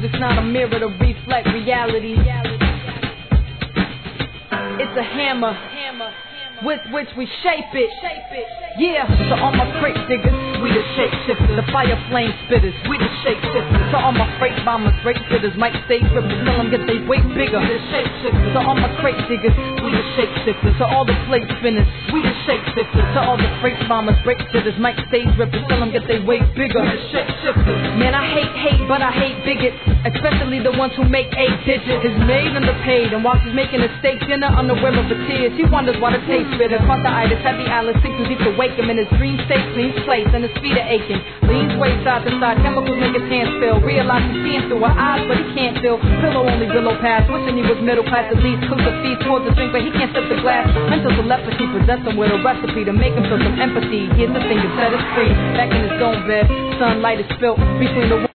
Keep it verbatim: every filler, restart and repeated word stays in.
music's not a mirror to reflect reality. It's a hammer with which we shape it. Yeah, so all my crate diggers, we the shape shifters. The fire flame spitters, we the shape shifters. So all my freight bombers, freight sitters, might stay rippers, tell them get they weight bigger. We the shape shifters. So all my crate diggers, we the shape shifters. So all the plate spinners, we the shape shifters. So all the freight bombers, freight sitters, might stay rippers, tell them get they weight bigger. We the shape shifters. Man, I hate hate, but I hate bigots, especially the ones who make eight digits. His maid underpaid, and while she's making a steak dinner on the rim of a tear, she wonders why the taste bitter. Tonsillitis, heavy eyelids, sink too deep to wake him in his dream state, clean place, and his feet are aching. Leans way side to side, chemicals make his hands feel. Realize he's seeing through her eyes, but he can't feel. Pillow only willow past, wishing he was middle class at least. Cooks a feast towards the drink, but he can't sip the glass. Mental telepathy possess him with a recipe to make him feel some empathy. Here's the thing, to set us free. Back in his own bed, sunlight is spilt between the